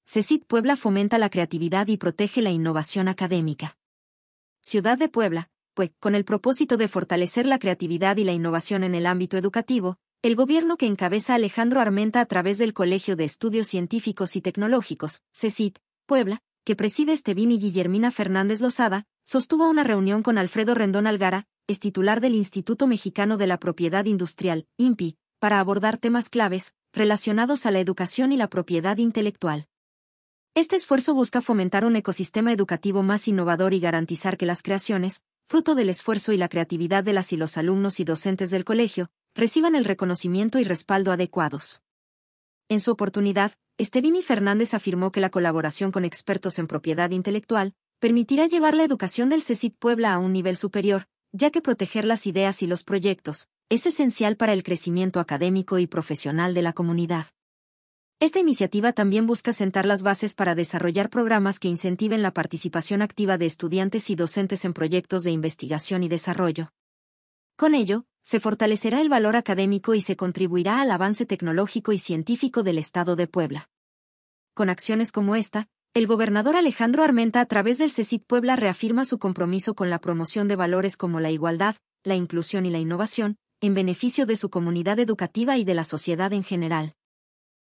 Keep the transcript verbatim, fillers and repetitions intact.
CECIT Puebla fomenta la creatividad y protege la innovación académica. Ciudad de Puebla, pues, con el propósito de fortalecer la creatividad y la innovación en el ámbito educativo, el gobierno que encabeza Alejandro Armenta a través del Colegio de Estudios Científicos y Tecnológicos, CECIT, Puebla, que preside Estevín y Guillermina Fernández Lozada, sostuvo una reunión con Alfredo Rendón Algara, ex titular del Instituto Mexicano de la Propiedad Industrial, I N P I, para abordar temas claves, relacionados a la educación y la propiedad intelectual. Este esfuerzo busca fomentar un ecosistema educativo más innovador y garantizar que las creaciones, fruto del esfuerzo y la creatividad de las y los alumnos y docentes del colegio, reciban el reconocimiento y respaldo adecuados. En su oportunidad, Estevín y Fernández afirmó que la colaboración con expertos en propiedad intelectual permitirá llevar la educación del CECIT Puebla a un nivel superior, ya que proteger las ideas y los proyectos es esencial para el crecimiento académico y profesional de la comunidad. Esta iniciativa también busca sentar las bases para desarrollar programas que incentiven la participación activa de estudiantes y docentes en proyectos de investigación y desarrollo. Con ello, se fortalecerá el valor académico y se contribuirá al avance tecnológico y científico del Estado de Puebla. Con acciones como esta, el gobernador Alejandro Armenta a través del CECIT Puebla reafirma su compromiso con la promoción de valores como la igualdad, la inclusión y la innovación, en beneficio de su comunidad educativa y de la sociedad en general.